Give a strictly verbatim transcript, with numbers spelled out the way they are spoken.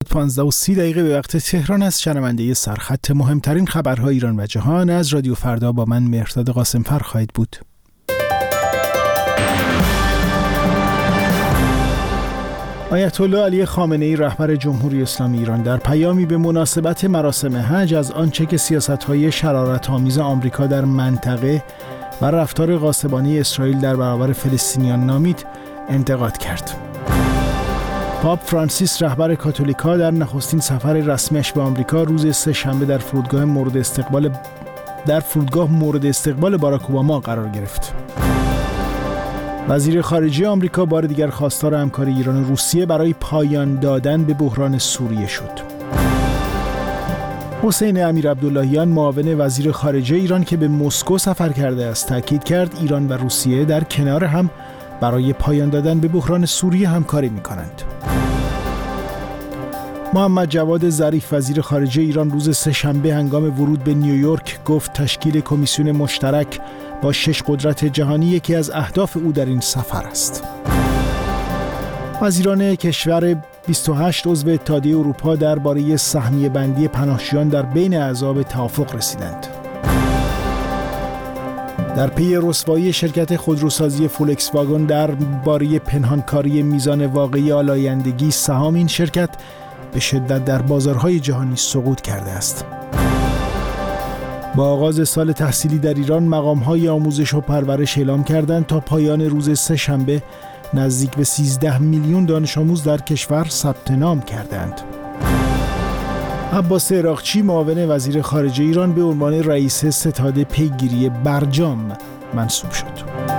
پانزده و سی دقیقه به وقت تهران است. شنونده سرخط مهمترین خبرهای ایران و جهان از رادیو فردا با من مهرداد قاسمفر خواهید بود. آیت الله علی خامنه‌ای رهبر جمهوری اسلامی ایران در پیامی به مناسبت مراسم حج از آنچه که سیاست‌های شرارت‌آمیز آمریکا در منطقه و رفتار غاصبانه اسرائیل در برابر فلسطینیان نامید انتقاد کرد. پاپ فرانسیس رهبر کاتولیکا در نخستین سفر رسمیش به آمریکا روز سه شنبه در فرودگاه مورد استقبال در فرودگاه مورد استقبال باراک اوباما قرار گرفت. وزیر خارجه آمریکا بار دیگر خواستار همکاری ایران و روسیه برای پایان دادن به بحران سوریه شد. حسین امیرعبداللهیان معاون وزیر خارجه ایران که به مسکو سفر کرده است تاکید کرد ایران و روسیه در کنار هم برای پایان دادن به بحران سوریه همکاری می‌کنند. محمد جواد ظریف وزیر خارجه ایران روز سه شنبه هنگام ورود به نیویورک گفت تشکیل کمیسیون مشترک با شش قدرت جهانی یکی از اهداف او در این سفر است. وزیران کشور بیست و هشت عضو اتحادیه اروپا درباره سهمیه بندی پناهجویان در بین اعضا به توافق رسیدند. در پی رسوایی شرکت خودروسازی فولکس واگن درباره پنهانکاری میزان واقعی آلایندگی سهام این شرکت به شدت در بازارهای جهانی سقوط کرده است. با آغاز سال تحصیلی در ایران مقام‌های آموزش و پرورش اعلام کردند تا پایان روز سه شنبه نزدیک به سیزده میلیون دانش آموز در کشور ثبت نام کردند. عباس عراقچی معاون وزیر خارجه ایران به عنوان رئیس ستاد پیگیری برجام منصوب شد.